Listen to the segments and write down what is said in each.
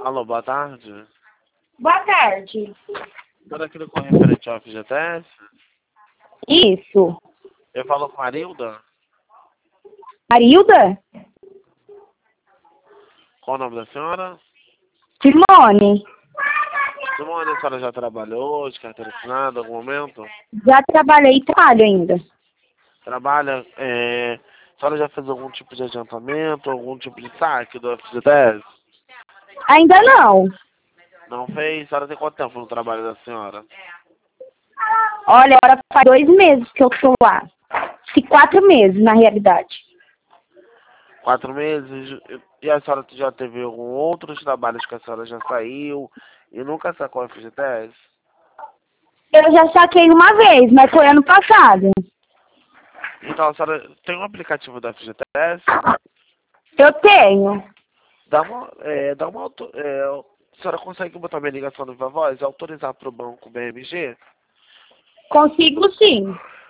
Alô, boa tarde. Boa tarde. Tudo aquilo com referente ao FGTS? Isso. Eu falo com a Arilda? Arilda? Qual o nome da senhora? Simone. Simone, a senhora já trabalhou de carteira assinada em algum momento? Já trabalhei e trabalho ainda. Trabalha, a senhora já fez algum tipo de adiantamento, algum tipo de saque do FGTS? Ainda não. Não fez? A senhora tem quanto tempo no trabalho da senhora? Olha, agora faz 2 meses que eu tô lá. E 4 meses, na realidade. 4 meses? E a senhora já teve algum outros trabalhos que a senhora já saiu e nunca sacou o FGTS? Eu já saquei uma vez, mas foi ano passado. Então, a senhora tem um aplicativo da FGTS? Eu tenho. A senhora consegue botar minha ligação no Viva Voz e autorizar para o banco BMG? Consigo sim.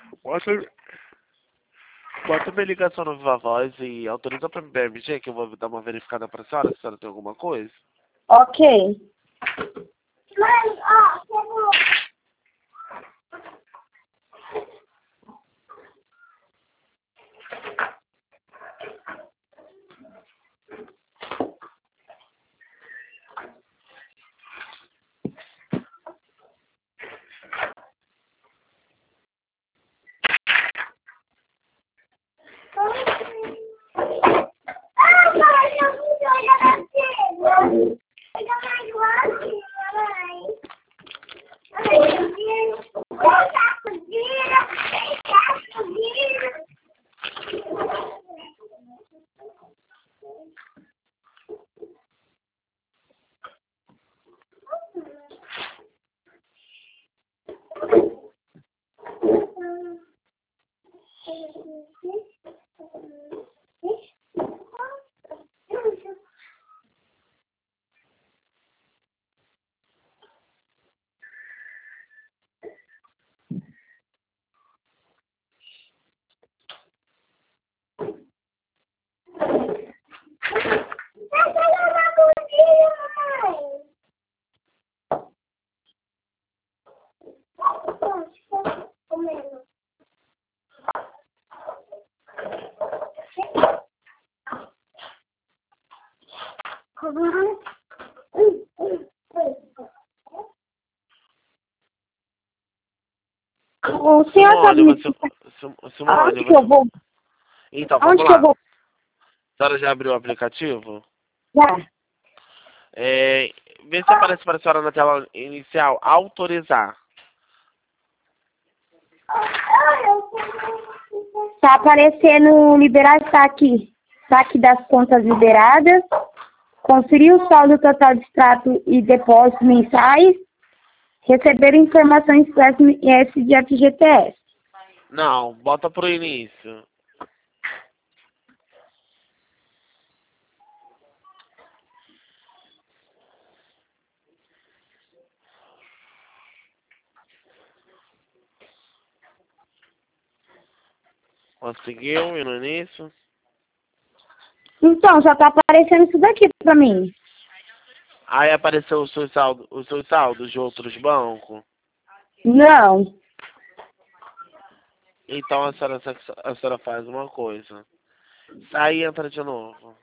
Bota minha ligação no Viva Voz e autoriza para o BMG, que eu vou dar uma verificada para a senhora, se a senhora tem alguma coisa. Ok. O senhor sabe me explicar Simone, aonde que eu vou? Então, vamos Aonde que eu lá. vou? A senhora já abriu o aplicativo? Já. Vê se aparece para a senhora na tela inicial, autorizar. Tá aparecendo liberar saque. Saque das contas liberadas. Conferir o saldo total de extrato e depósitos mensais. Receber informações do SMS de FGTS. Não, bota pro início. Conseguiu ir no início? Então, já tá aparecendo isso daqui pra mim. Aí apareceu os seus saldos de outros bancos. Não. Então a senhora faz uma coisa. Sai e entra de novo.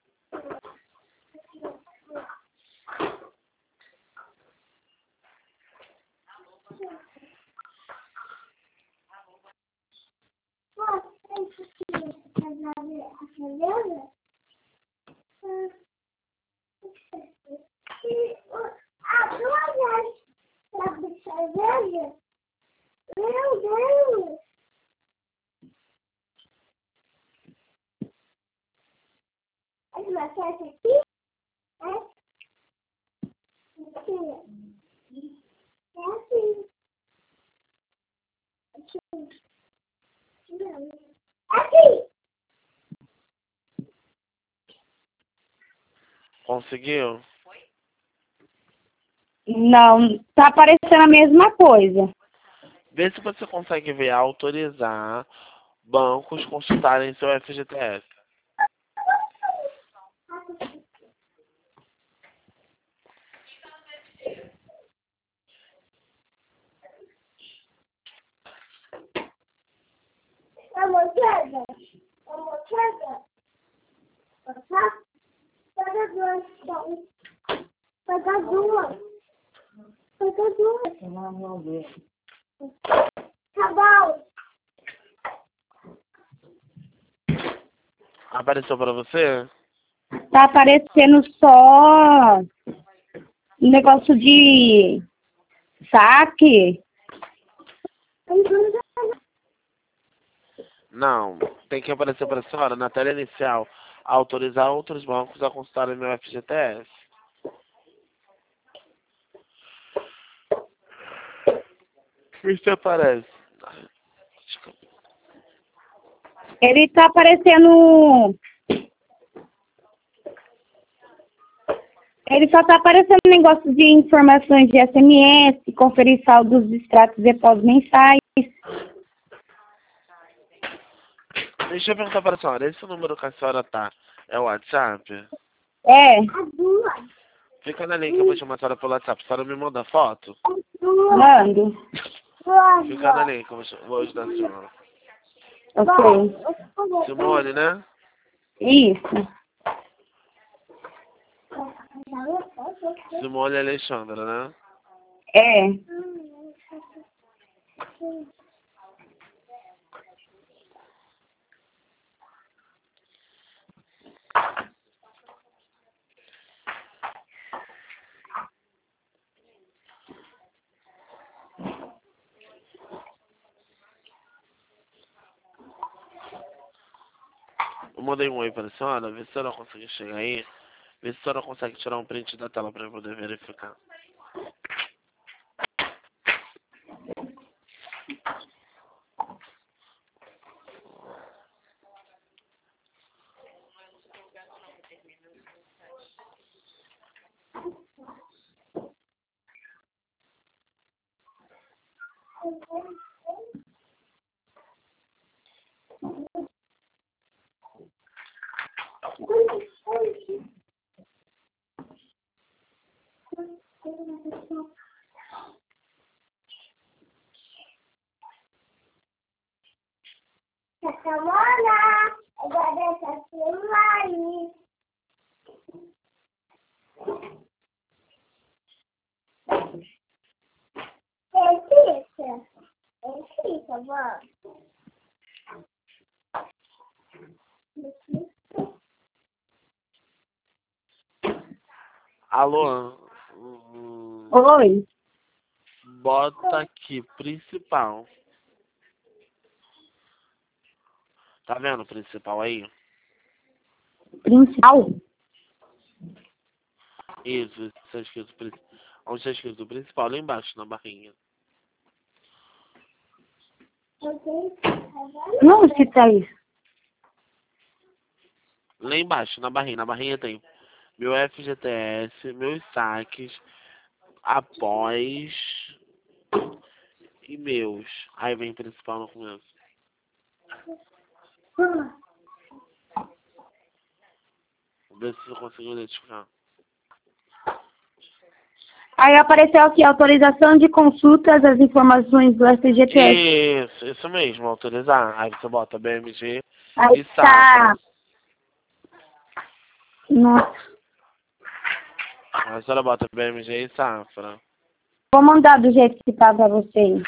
Conseguiu? Não, tá aparecendo a mesma coisa. Vê se você consegue ver autorizar bancos consultarem seu FGTS. Amor, chega. Amor, chega. Tá? Pega duas. Pega duas. Pega duas. Tá bom. Apareceu pra você? Tá aparecendo só negócio de saque. Não, tem que aparecer para a senhora na tela inicial autorizar outros bancos a consultarem meu FGTS. Isso aparece. Ele tá aparecendo. Ele só tá aparecendo negócio de informações de SMS, conferir saldos dos extratos e depósitos mensais. Deixa eu perguntar para a senhora, esse número que a senhora tá é o WhatsApp? É. Fica na linha que eu vou chamar a senhora pelo WhatsApp. A senhora me manda foto? Mando. Fica na linha que eu vou ajudar a senhora. Ok. Simone, né? Isso. Simone Alexandra, né? É. Eu mandei um oi para a senhora, vê se a senhora consegue chegar aí. Vê se a senhora consegue tirar um print da tela para eu poder verificar. Agora essa aí. É vó. Alô? Oi. Bota aqui, principal. Tá vendo o principal aí? Principal? Isso tá escrito, onde está escrito principal, lá embaixo, na barrinha. Não se tá isso. Lá embaixo, na barrinha tem meu FGTS, meus saques, após e meus. Aí vem principal no começo. Vê se eu consigo identificar. Aí apareceu aqui, autorização de consultas das informações do FGTS. Isso mesmo, autorizar. Aí você bota BMG Aí e tá. safra. Nossa. Aí a senhora bota BMG e safra. Vou mandar do jeito que tá pra vocês.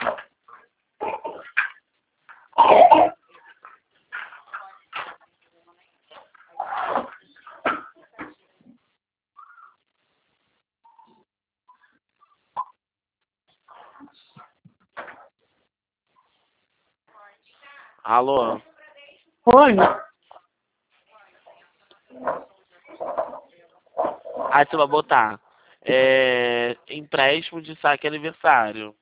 Alô? Oi. Aí você vai botar empréstimo de saque aniversário.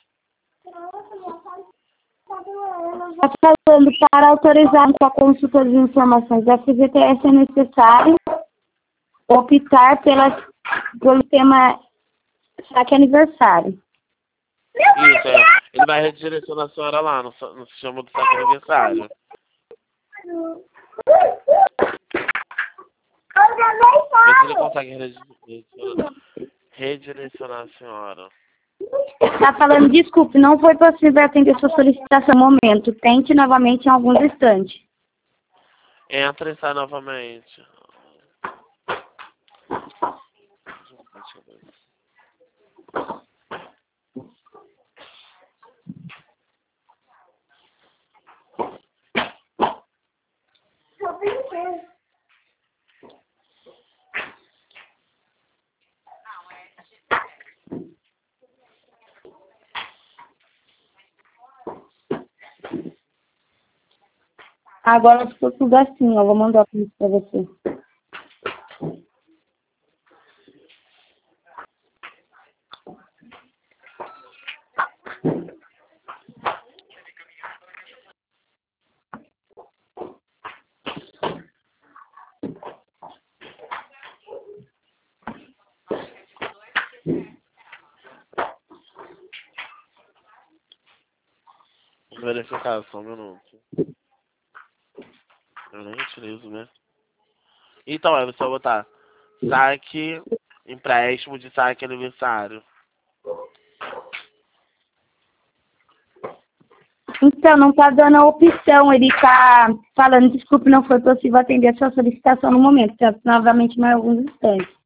Tá falando para autorizar a consulta de informações da FGTS é necessário optar pelo tema saque aniversário. Isso, é. Ele vai redirecionar a senhora lá no sistema do saque aniversário. Vê se ele consegue redirecionar a senhora. Tá falando, desculpe, não foi possível atender sua solicitação no momento. Tente novamente em alguns instantes. Entra e sai novamente. Agora ficou tudo assim, ó. Vou mandar isso pra você. Vou verificar só um minuto. Eu nem utilizo, né? Então, aí você vai botar saque, empréstimo de saque aniversário. Então, não tá dando a opção. Ele tá falando, desculpe, não foi possível atender a sua solicitação no momento. Tá novamente mais alguns instantes.